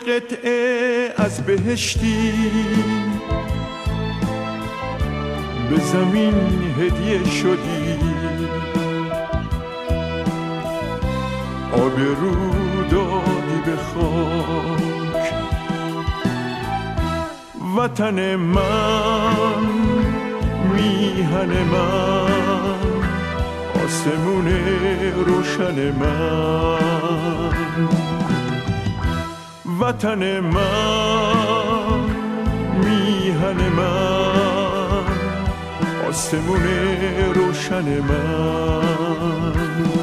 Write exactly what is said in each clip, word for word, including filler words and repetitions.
قطعه از بهشتی به زمین هدیه شدی، آبرو دادی به خاک. وطن من، میهن من، آسمون روشن من. وطن من، میهن من، آسمون روشن من.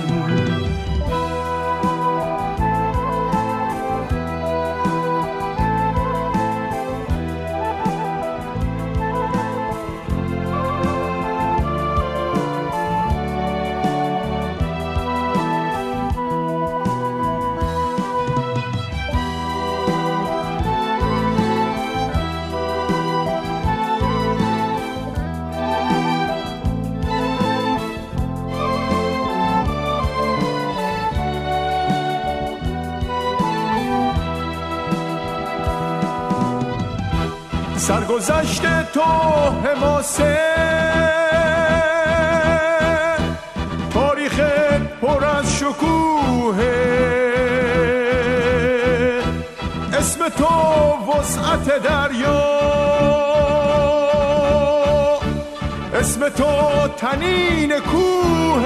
سرگذشت تو حماسه، تاریخ پر از شکوه، اسم تو وسعت دریا، اسم تو تنین کوه.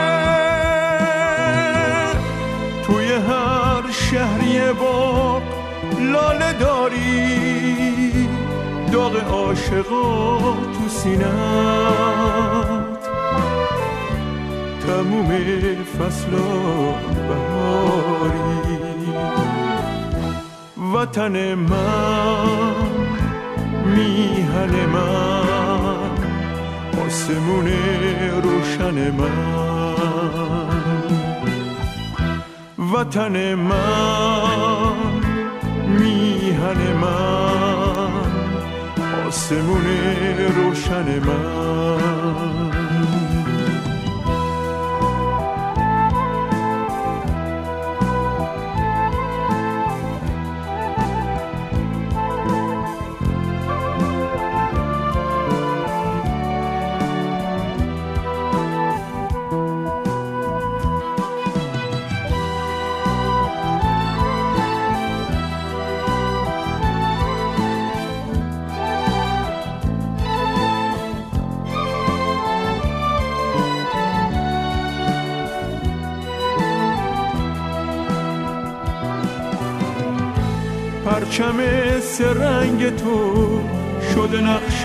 توی هر شهری باغ لاله داری، داغ عاشقا تو سینت، تموم فصلا بهاری. وطن من، میهن من، آسمون روشن من. وطن من، میهن من، آسمون روشن من. پرچم سه رنگ تو شده نقش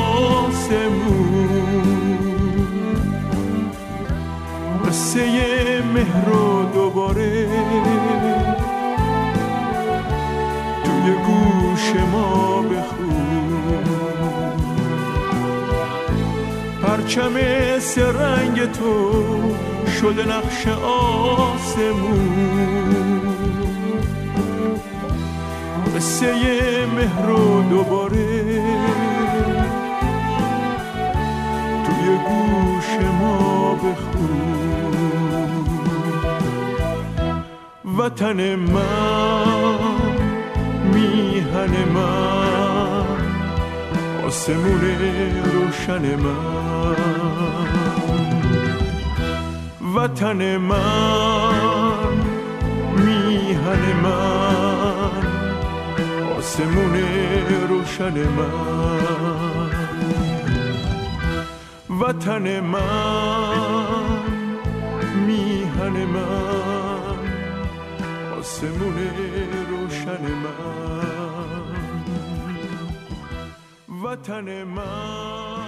آسمون، قصه مهر رو دوباره توی گوش ما بخون. پرچم سه رنگ تو شده نقش آسمون، قصه مهر و دوباره توی گوش ما بخون. وطن من، میهن من، آسمون روشن من. وطن من، میهن من، آسمون روشن من. وطن من، میهن من، آسمون روشن من. وطن من.